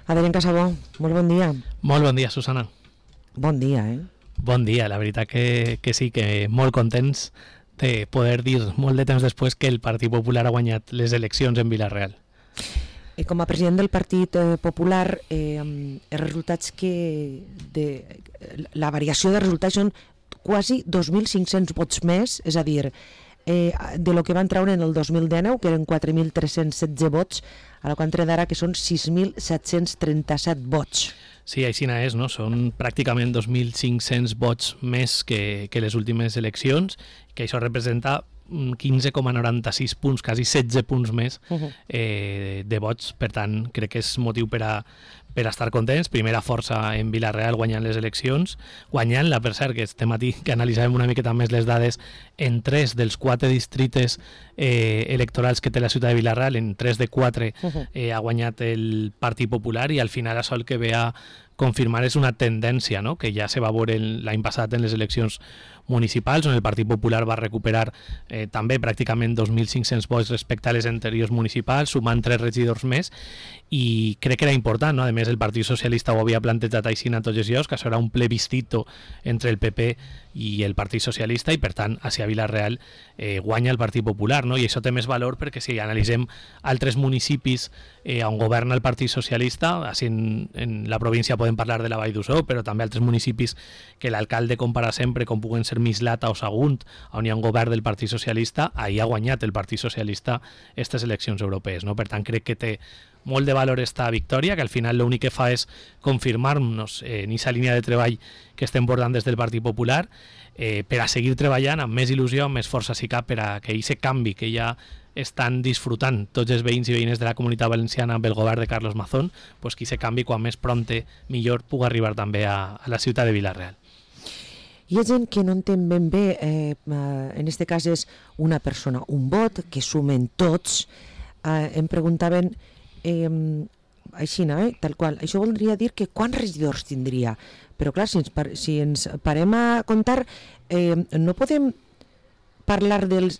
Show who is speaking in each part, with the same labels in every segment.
Speaker 1: Adrián Casabó, molt bon dia.
Speaker 2: Molt bon dia, Susana.
Speaker 1: Bon dia,
Speaker 2: Bon dia, la veritat que sí, que molt contents de poder dir molt de temps després que el Partit Popular ha guanyat les eleccions en Vila-real.
Speaker 1: I com a president del Partit Popular, els resultats la variació de resultats són quasi 2.500 vots més, és a dir, de lo que van treure en el 2019, que eren 4.316 vots, a la quantia d'ara que són 6.737 vots.
Speaker 2: Sí, així és, no? Són pràcticament 2.500 vots més que les últimes eleccions, que això representa 15,96 punts, quasi 16 punts més de vots. Per tant, crec que és motiu per a estar contents. Primera força en Vila-real guanyant les eleccions, guanyant-la, per cert, que este matí que analitzàvem una miqueta més les dades, en 3 dels 4 distrites electorals que té la ciutat de Vila-real, en 3 de 4 ha guanyat el Partit Popular, i al final això el que ve a confirmar és una tendència, no?, que ja se va veure l'any passat en les eleccions municipals, on el Partit Popular va recuperar també pràcticament 2.500 vots respecte a les anteriors municipals, sumant 3 regidors més, i crec que era important, no? A més, el Partit Socialista ho havia plantejat així a tots els llocs, que això era un plebiscito entre el PP i el Partit Socialista, i per tant, hacia Vila-real guanya el Partit Popular, no? I això té més valor perquè si analitzem altres municipis on governa el Partit Socialista, així en la província podem parlar de la Vall d'Uixó, però també altres municipis que l'alcalde compara sempre, com puguen ser Mislata o Sagunt, on hi ha un govern del Partit Socialista, ahir ha guanyat el Partit Socialista aquestes eleccions europees, no? Per tant, crec que té molt de valor esta victòria, que al final l'únic que fa és confirmar-nos en aquesta línia de treball que estem portant des del Partit Popular, per a seguir treballant amb més il·lusió, amb més força si cap, per a que aquest canvi que ja estan disfrutant tots els veïns i veïnes de la Comunitat Valenciana amb el govern de Carlos Mazón, pues que aquest canvi, quan més prompte millor, pugui arribar també a la ciutat de Vila-real.
Speaker 1: Hi ha gent que no entén ben bé, en aquest cas és una persona, un vot, que sumen tots. Em preguntaven així, tal qual. Això voldria dir que quants regidors tindria? Però clar, si ens parem a comptar, no podem parlar dels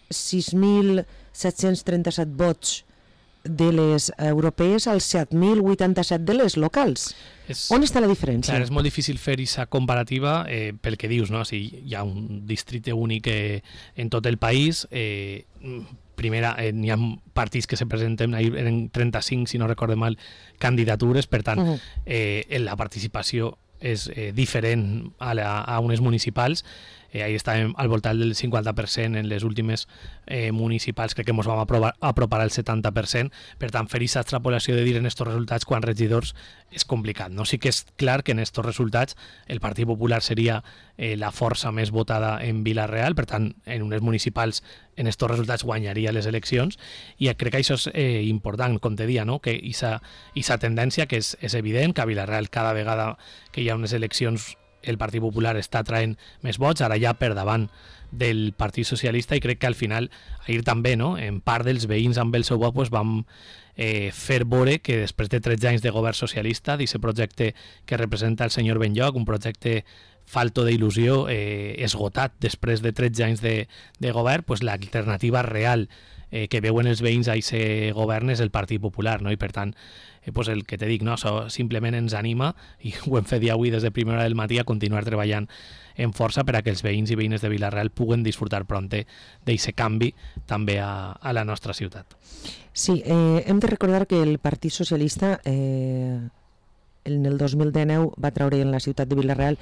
Speaker 1: 6.737 vots de les europees als 7.087 de les locals. On està la diferència?
Speaker 2: Clar, és molt difícil fer aquesta comparativa pel que dius, no? Si hi ha un districte únic en tot el país, primera, n'hi ha partits que se presenten, eren 35, si no recorde mal, candidatures, per tant, la participació és diferent a unes municipals. Ahí estàvem al voltant del 50% en les últimes municipals, crec que ens vam apropar al 70%, per tant fer aquesta extrapolació de dir en estos resultats quants regidors és complicat, no? Sí que és clar que en estos resultats el Partit Popular seria la força més votada en Vila-real, per tant en unes municipals en estos resultats guanyaria les eleccions, i crec que això és important, com te dia, no? Que aquesta tendència que és evident, que a Vila-real cada vegada que hi ha unes eleccions el Partit Popular està traient més vots, ara ja per davant del Partit Socialista, i crec que al final, ahir també, no? En part dels veïns amb el seu vot pues, vam fer veure que després de 13 anys de govern socialista, d'aquest projecte que representa el senyor Benlloch, un projecte falto d'il·lusió, esgotat després de 13 anys de govern, pues, l'alternativa real que veuen els veïns a aquest govern és el Partit Popular, no? I per tant, pues el que te dic, no? Això simplement ens anima, i ho hem fet avui des de primera hora del matí, a continuar treballant en força per a que els veïns i veïnes de Vila-real puguen disfrutar prompte d'aquest canvi també a la nostra ciutat.
Speaker 1: Sí, hem de recordar que el Partit Socialista en el 2019 va treure en la ciutat de Vila-real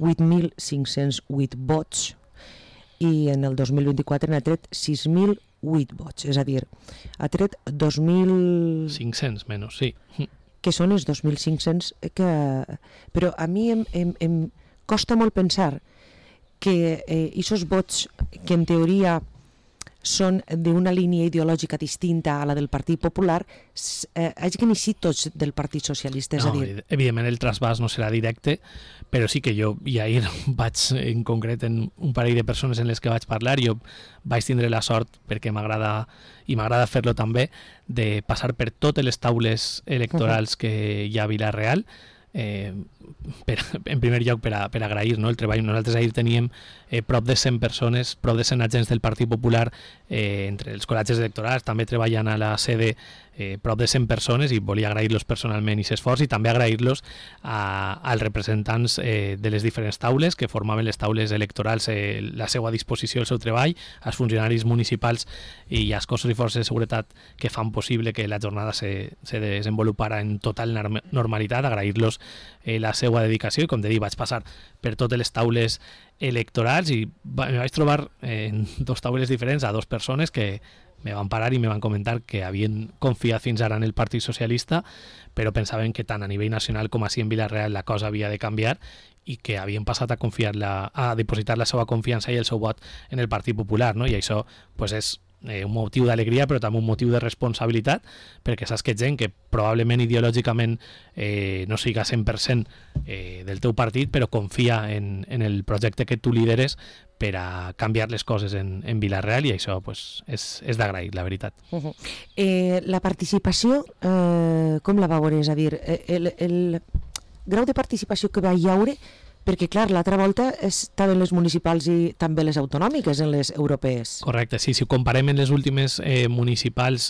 Speaker 1: 8.508 vots, i en el 2024 n'ha tret 6.008 vots, és a dir, ha tret 2.500
Speaker 2: menys, sí.
Speaker 1: Que són els 2.500 que... Però a mi em costa molt pensar que aquests vots que en teoria són d'una línia ideològica distinta a la del Partit Popular hagin eixit tots del Partit Socialista, és a dir...
Speaker 2: Evidentment el trasbàs no serà directe, però sí que jo, i ahir vaig en concret en un parell de persones en les que vaig parlar, jo vaig tindre la sort, perquè m'agrada fer-lo també, de passar per totes les taules electorals que hi ha a Vila-real, en primer lloc per agrair, no, el treball. Nosaltres ahir teníem prop de 100 persones, prop de 100 agents del Partit Popular, entre els col·legis electorals, també treballant a la sede prop de 100 persones, i volia agrair-los personalment i s'esforç, i també agrair-los als representants de les diferents taules que formaven les taules electorals, la seva disposició, el seu treball, als funcionaris municipals i als cossos i forces de seguretat que fan possible que la jornada se desenvolupara en total normalitat, agrair-los la seva dedicació, i com te dic, vaig passar per totes les taules electorals i me vaig trobar en dos taules diferents a dos persones que me van parar i me van comentar que havien confiat fins ara en el Partit Socialista, però pensaven que tant a nivell nacional com així en Vila-real la cosa havia de canviar i que havien passat a depositar la seva confiança i el seu vot en el Partit Popular, no? I això pues, és un motiu d'alegria, però també un motiu de responsabilitat, perquè saps que gent que probablement ideològicament no siga 100% del teu partit, però confia en el projecte que tu lideres per a canviar les coses en Vila-real, i això pues, és d'agrair, la veritat.
Speaker 1: La participació, com la veure? És a dir, el grau de participació que va hi haure, perquè, clar, l'altra volta estaven les municipals i també les autonòmiques en les europees.
Speaker 2: Correcte, sí, si ho comparem en les últimes municipals,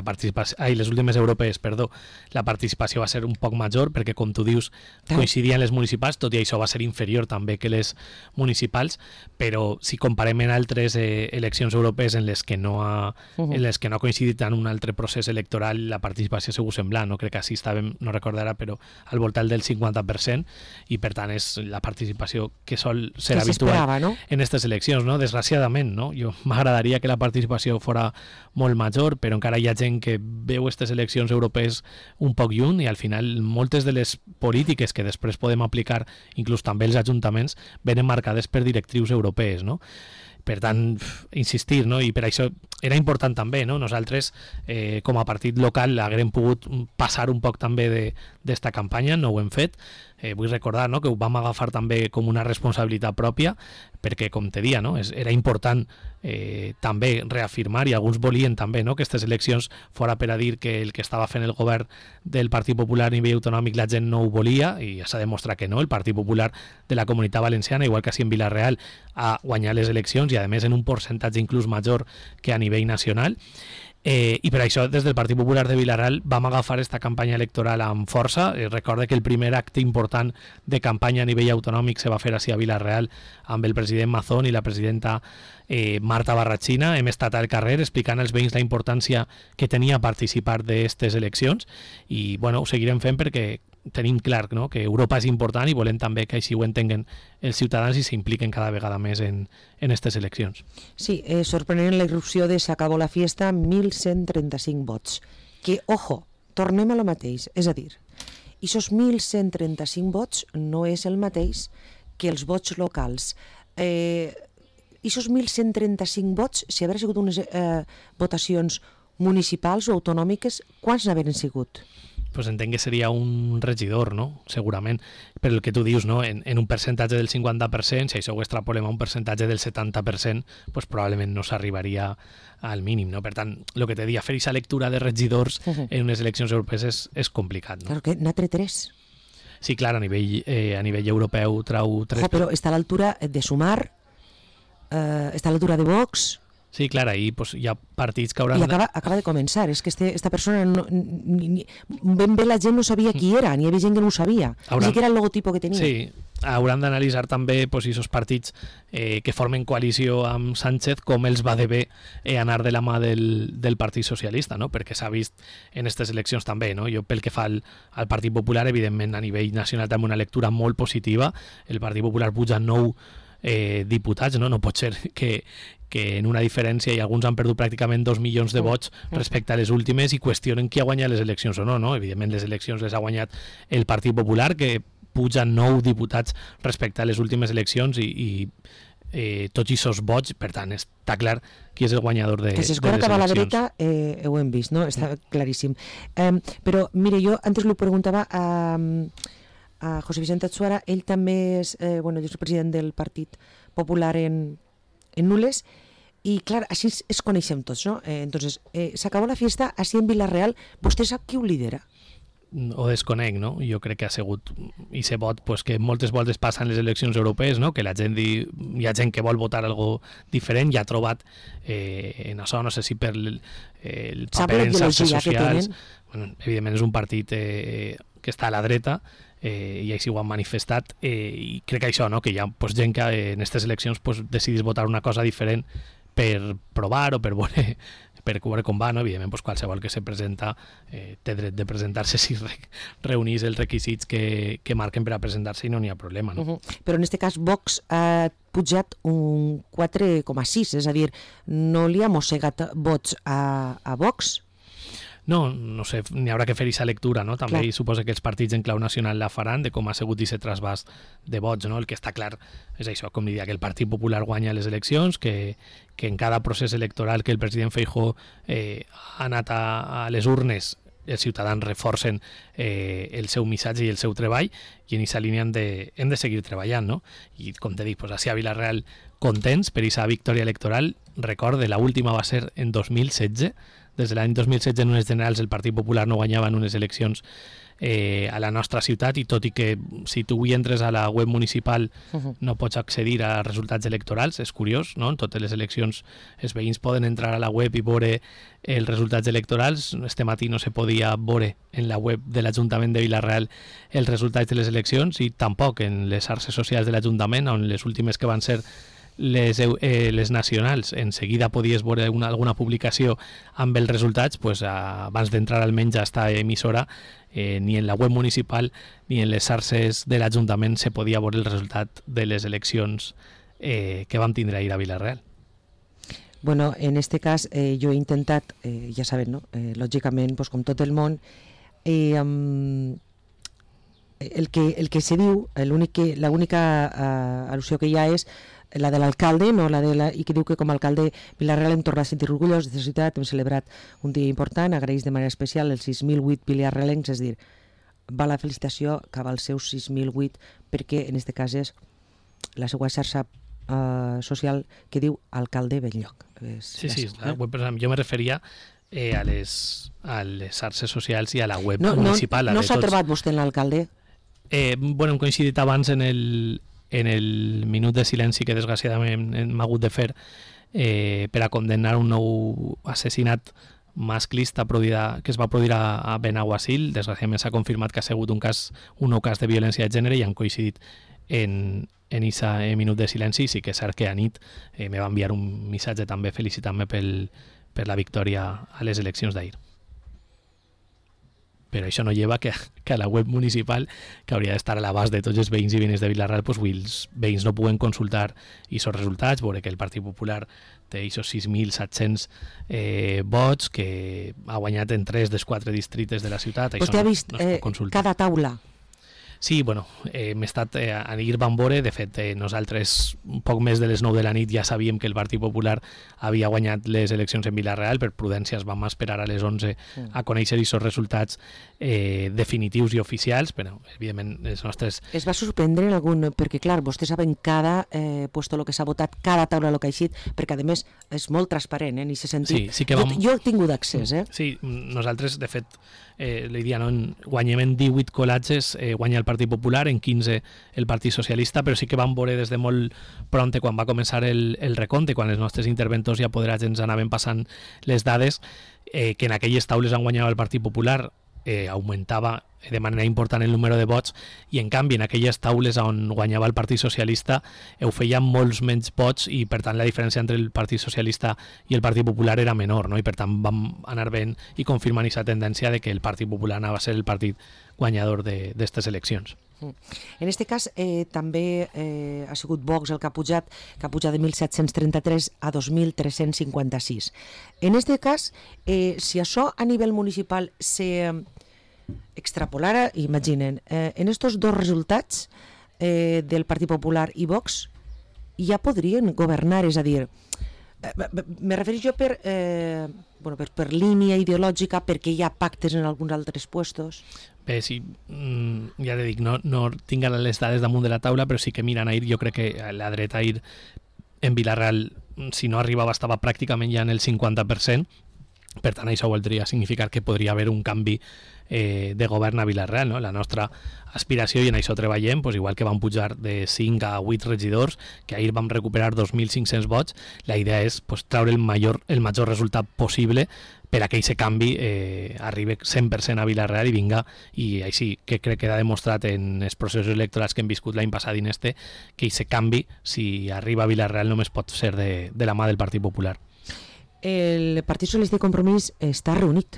Speaker 2: les últimes europees, perdó, la participació va ser un poc major, perquè, com tu dius, coincidien les municipals, tot i això va ser inferior també que les municipals, però si comparem en altres eleccions europees en les que no ha coincidit en un altre procés electoral, la participació ha sigut semblant, no? Crec que així estàvem, no recordarà, però al voltant del 50%, i per tant és la participació que sol ser habitual, no? En aquestes eleccions, no? Desgraciadament, no? Jo m'agradaria que la participació fora molt major, però encara hi ha gent que veu aquestes eleccions europees un poc lluny, i al final moltes de les polítiques que després podem aplicar, inclús també els ajuntaments, venen marcades per directrius europees, no? Per tant, insistir, no? I per això era important també, no? Nosaltres, com a partit local, haguem pogut passar un poc també d'esta campanya, no ho hem fet. Vull recordar, no?, que ho vam agafar també com una responsabilitat pròpia, perquè, com te dia, no?, era important també reafirmar, i alguns volien també, no?, que aquestes eleccions fora per a dir que el que estava fent el govern del Partit Popular a nivell autonòmic la gent no ho volia, i ja s'ha demostrat que no. El Partit Popular de la Comunitat Valenciana, igual que així en Vila-real, ha guanyat les eleccions, i a més en un percentatge inclús major que a nivell nacional. I per això des del Partit Popular de Vila-real vam agafar aquesta campanya electoral amb força. Recorda que el primer acte important de campanya a nivell autonòmic se va fer així a Vila-real amb el president Mazón i la presidenta Marta Barrachina. Hem estat al carrer explicant als veïns la importància que tenia participar d'aquestes eleccions, i bueno, ho seguirem fent perquè tenim clar, no?, que Europa és important, i volem també que així ho entenguen els ciutadans i s'impliquen cada vegada més en aquestes eleccions.
Speaker 1: Sí, sorprenent la irrupció de S'acabó la fiesta, 1.135 vots. Que, ojo, tornem a lo mateix, és a dir, aquests 1.135 vots no és el mateix que els vots locals. Aquests 1.135 vots, si hagués sigut unes votacions municipals o autonòmiques, quants n'haveren sigut?
Speaker 2: Pues entenc que seria un regidor, no?, segurament, però el que tu dius, no?, en un percentatge del 50%, si això ho extrapolem a un percentatge del 70%, pues probablement no s'arribaria al mínim, no? Per tant, el que te deia, fer aquesta lectura de regidors en unes eleccions europees és complicat, no?
Speaker 1: Claro que n'ha tret 3.
Speaker 2: Sí, clar, a nivell europeu trau 3.
Speaker 1: Però està a l'altura de Sumar, està a l'altura de Vox.
Speaker 2: Sí, clar, ahí pues, hi ha partits que hauran...
Speaker 1: I acaba de començar, és que esta persona, ben bé la gent no sabia qui era, n'hi havia gent que no ho sabia, ni que era el logotipo que tenia.
Speaker 2: Sí, hauran d'analitzar també pues, aquests partits que formen coalició amb Sánchez, com els va de bé anar de la mà del Partit Socialista, no? Perquè s'ha vist en aquestes eleccions també, no? Jo pel que fa al Partit Popular, evidentment a nivell nacional també una lectura molt positiva. El Partit Popular puja 9 diputats, no pot ser que en una diferència, i alguns han perdut pràcticament 2 milions de vots respecte a les últimes, i qüestionen qui ha guanyat les eleccions o no, no? Evidentment les eleccions les ha guanyat el Partit Popular, que puja 9 diputats respecte a les últimes eleccions, i tots aquests vots, per tant està clar qui és el guanyador de les eleccions. Que s'escora cap a la dreta,
Speaker 1: ho hem vist, no? Està claríssim. Però mire, jo antes li preguntava a José Vicente Atsuara, ell també és el president del Partit Popular en Nules, i clar, així es coneixem tots, no? Entonces, s'acabó la fiesta, així en Vila-real, vostè sap qui ho lidera?
Speaker 2: o desconec, no? Jo crec que ha sigut i se vot pues, que moltes voltes passen les eleccions europees, no? Que la gent hi ha gent que vol votar algo diferent i ha trobat en això, no sé si per el paper en xarxes socials, bueno, evidentment és un partit que està a la dreta, i així ho han manifestat, i crec que això, no? Que hi ha pues, gent que en aquestes eleccions pues, decidís votar una cosa diferent per provar o per veure com va, no? Evidentment pues, qualsevol que se presenta té dret de presentar-se si reunís els requisits que marquen per a presentar-se i no n'hi ha problema, no?
Speaker 1: Però en aquest cas Vox ha pujat un 4,6, és a dir, no li ha mossegat vots a Vox?
Speaker 2: No sé, n'hi haurà que fer aquesta lectura, no? També suposa que els partits en clau nacional la faran de com ha sigut aquest trasbàs de vots, no? El que està clar és això, com diria, que el Partit Popular guanya les eleccions, que en cada procés electoral que el president Feijóo ha anat a les urnes, els ciutadans reforcen el seu missatge i el seu treball, i en aquesta línia hem de seguir treballant, no? I com te dic, pues, així a Vila-real contents per aquesta victòria electoral. Recorde, l'última va ser en 2016. Des de l'any 2016 en unes generals el Partit Popular no guanyava en unes eleccions a la nostra ciutat, i tot i que si tu avui entres a la web municipal no pots accedir a resultats electorals, és curiós, no? En totes les eleccions els veïns poden entrar a la web i veure els resultats electorals. Este matí no se podia veure en la web de l'Ajuntament de Vila-real els resultats de les eleccions, i tampoc en les xarxes socials de l'Ajuntament, on les últimes que van ser les nacionals, en seguida podies veure alguna publicació amb els resultats, pues, abans d'entrar almenys a esta emissora, ni en la web municipal ni en les xarxes de l'Ajuntament se podia veure el resultat de les eleccions que vam tindre ahir a Vila-real.
Speaker 1: Bueno, en este cas jo he intentat, ja saben, no? Lògicament, pues, com tot el món, el que se diu, l'única al·lusió que hi ha és la de l'alcalde, no i que diu que com a alcalde Vila-real hem tornat a sentir orgullós de la ciutat, hem celebrat un dia important, agraeix de manera especial els 6.008 vila-realencs, és a dir, va la felicitació cap als seus 6.008, perquè en aquest cas és la seva xarxa social que diu alcalde Benlloc.
Speaker 2: Sí, jo me referia a les xarxes socials i a la web municipal.
Speaker 1: No s'ha trobat vostè en l'alcalde?
Speaker 2: Bueno, hem coincidit abans en el minut de silenci que desgraciadament hem hagut de fer per a condemnar un nou assassinat masclista que es va produir a Benaguasil. Desgraciadament s'ha confirmat que ha sigut un nou cas de violència de gènere, i han coincidit en aquest minut de silenci. Sí que és cert que a nit me va enviar un missatge també felicitant-me per la victòria a les eleccions d'ahir. Però això no lleva que a la web municipal, que hauria d'estar a l'abast de tots els veïns i veïnes de Vila-real, pues, els veïns no puguen consultar aquests resultats, veure que el Partit Popular té aquests 6.700 vots, que ha guanyat en 3 dels 4 districtes de la ciutat.
Speaker 1: Vostè ha vist cada taula?
Speaker 2: Sí, bueno, hem estat ahir vam veure, de fet nosaltres un poc més de les 9 de la nit ja sabíem que el Partit Popular havia guanyat les eleccions en Vila-real. Per prudència es vam esperar a les 11 a conèixer aquests resultats definitius i oficials, però evidentment els nostres...
Speaker 1: Es va sorprendre en algun... perquè clar, vostès saben cada puesto el que s'ha votat, cada taula el que ha eixit, perquè a més és molt transparent en aquest sentit.
Speaker 2: Sí que vam...
Speaker 1: Jo he tingut accés,
Speaker 2: Sí, nosaltres de fet l'idea, no? Guanyem en 18 colatges, guanya el Partit Popular, en 15 el Partit Socialista, però sí que vam veure des de molt pront, quan va començar el recompte, quan els nostres interventors i apoderats ens anaven passant les dades, que en aquelles taules on guanyava el Partit Popular augmentava de manera important el número de vots, i en canvi en aquelles taules on guanyava el Partit Socialista ho feien molts menys vots, i per tant la diferència entre el Partit Socialista i el Partit Popular era menor, no? I per tant vam anar veient i confirmant aquesta tendència de que el Partit Popular anava a ser el partit guanyador d'aquestes eleccions.
Speaker 1: En aquest cas també ha sigut Vox el que ha pujat de 1.733 a 2.356. En aquest cas, si això a nivell municipal se extrapolara, imaginen, en estos dos resultats del Partit Popular i Vox ja podrien governar, és a dir, me refereixo jo per línia ideològica, perquè hi ha pactes en alguns altres puestos.
Speaker 2: Bé, sí, ja te dic, no tinc les dades damunt de la taula, però sí que mirant ahir, jo crec que la dreta ahir en Vila-real, si no arribava, estava pràcticament ja en el 50%, Per tant, això voldria significar que podria haver un canvi de govern a Vila-real, no? La nostra aspiració, i en això treballem, doncs igual que vam pujar de 5 a 8 regidors, que ahir vam recuperar 2.500 vots, la idea és pues, treure el major resultat possible per a que aquest canvi arribi 100% a Vila-real i vinga, i així que crec que ha demostrat en els processos electorals que hem viscut l'any passat i en este, que aquest canvi, si arriba a Vila-real, només pot ser de la mà del Partit Popular.
Speaker 1: El Partit Socialista i Compromís està reunit.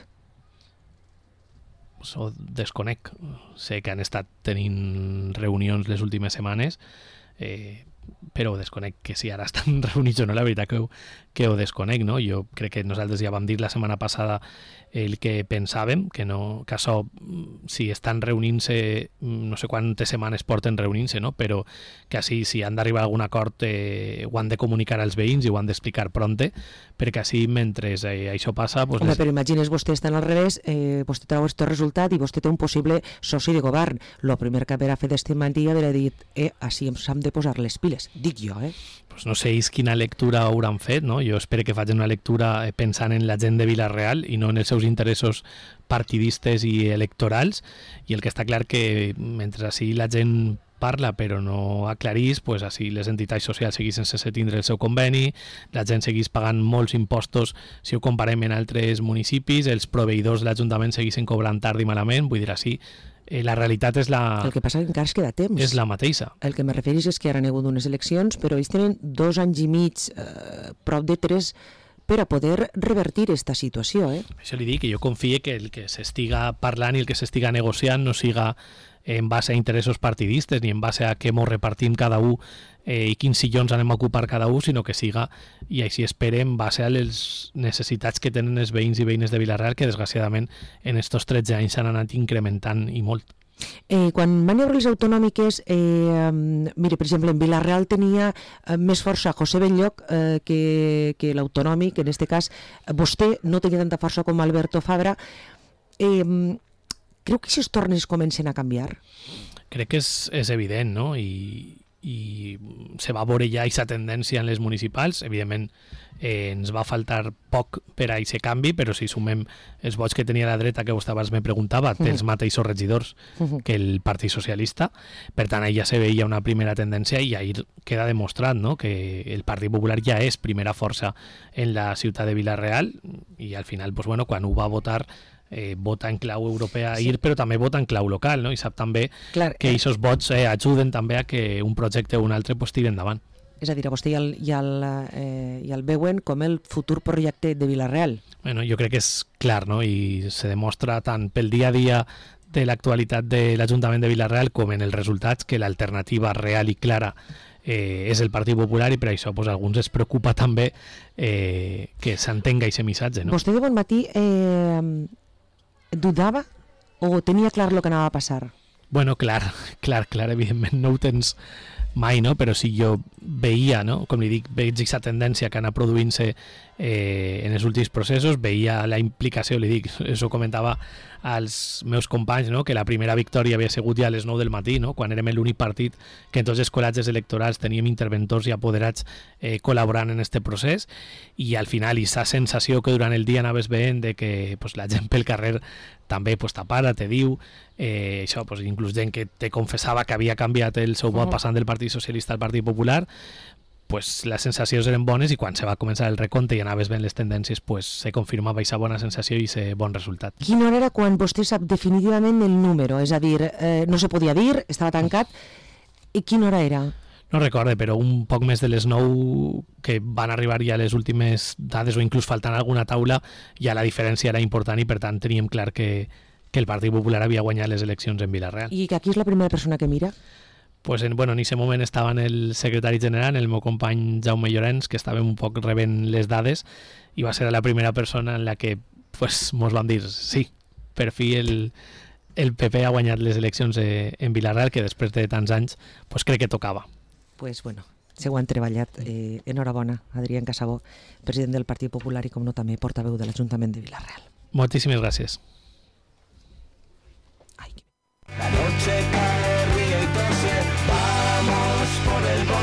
Speaker 2: Ho desconec. Sé que han estat tenint reunions les últimes setmanes, però ho desconec, que si ara estan reunits o no, la veritat que ho desconec, no? Jo crec que nosaltres ja vam dir la setmana passada el que pensàvem, que això, si estan reunint-se, no sé quantes setmanes porten reunint-se, no? Però que així, si han d'arribar a algun acord, ho han de comunicar als veïns i ho han d'explicar pronte, perquè així, mentre això passa... Pues,
Speaker 1: Home, però imagines, vostè estan al revés, vostè treu aquest resultat i vostè té un possible soci de govern. Lo primer que haurà fet este matí haurà dit així ens hem de posar les piles. Dic jo,
Speaker 2: Pues no sé quina lectura hauran fet, no? Jo espero que facin una lectura pensant en la gent de Vila-real i no en els seus interessos partidistes i electorals, i el que està clar que mentre així la gent parla però no aclarís, pues així les entitats socials seguissin sense tindre el seu conveni, la gent seguís pagant molts impostos si ho comparem en altres municipis, els proveïdors de l'Ajuntament seguissin cobrant tard i malament, vull dir així, la realitat és
Speaker 1: El que passa que encara es queda temps.
Speaker 2: És la mateixa.
Speaker 1: El que me referís és que ara han hagut unes eleccions, però ells tenen 2 anys i mig, prop de 3, per a poder revertir aquesta situació.
Speaker 2: Això li dic, que jo confie que el que s'estiga parlant i el que s'estiga negociant no siga en base a interessos partidistes ni en base a què mos repartim cada un i quins sillons anem a ocupar cada un, sinó que siga, i així esperem, en base a les necessitats que tenen els veïns i veïnes de Vila-real, que desgraciadament en estos 13 anys s'han anat incrementant i molt.
Speaker 1: Quan van haver les autonòmiques, mire, per exemple, en Vila-real tenia més força José Belloc que l'autonòmic, en aquest cas vostè no tenia tanta força com Alberto Fabra. Creu que aquests tornes comencen a canviar?
Speaker 2: Crec que és evident, no? I se va veure ja aquesta tendència en les municipals. Evidentment ens va faltar poc per a aquest canvi, però si sumem els vots que tenia la dreta, que vostè abans me preguntava, té els mateixos regidors que el Partit Socialista. Per tant, ja se veia una primera tendència i ahir queda demostrat, no?, que el Partit Popular ja és primera força en la ciutat de Vila-real i al final, pues, bueno, quan ho va votar vota en clau europea ahir, però també vota en clau local, no? I sap també que aquests vots ajuden també a que un projecte o un altre pues, tiri endavant.
Speaker 1: És a dir, a vostè ja el veuen com el futur projecte de Vila-real.
Speaker 2: Bueno, jo crec que és clar, no? I se demostra tant pel dia a dia de l'actualitat de l'Ajuntament de Vila-real com en els resultats que l'alternativa real i clara és el Partit Popular, i per això pues, a alguns es preocupa també que s'entenga aquest missatge. No?
Speaker 1: Vostè de bon matí dudava o tenia clar el que anava a passar?
Speaker 2: Bueno, clar, evidentment no ho tens mai, no? Però si jo veia, no? Com li dic, veig aquesta tendència que anava produint-se en els últims processos, veia la implicació, li dic, això comentava als meus companys, no? Que la primera victòria havia sigut ja a les 9 del matí, no? Quan érem l'únic partit que en tots els col·legis electorals teníem interventors i apoderats col·laborant en este procés, i al final aquesta sensació que durant el dia anaves veient de que pues, la gent pel carrer també pues, t'apara, te diu, això, pues, inclús gent que te confessava que havia canviat el seu vot passant del Partit Socialista al Partit Popular, pues, les sensacions eren bones, i quan se va començar el recompte i anaves veient les tendències, pues, se confirmava aquesta bona sensació i aquest bon resultat.
Speaker 1: Quina hora era quan vostè sap definitivament el número? És a dir, no se podia dir, estava tancat, i quina hora era?
Speaker 2: No recorde, però un poc més de les 9 que van arribar ja les últimes dades, o inclús faltant alguna taula, ja la diferència era important i per tant teníem clar que el Partit Popular havia guanyat les eleccions en Vila-real.
Speaker 1: I que aquí és la primera persona que mira?
Speaker 2: Pues en aquest moment estava el secretari general, el meu company Jaume Llorenç, que estàvem un poc rebent les dades, i va ser la primera persona en la que pues, mos van dir sí, per fi el PP ha guanyat les eleccions en Vila-real, que després de tants anys pues, crec que tocava.
Speaker 1: Pues bueno, se ho han treballat. Enhorabona, Adrián Casabó, president del Partit Popular i, com no, també portaveu de l'Ajuntament de Vila-real.
Speaker 2: Moltíssimes gràcies.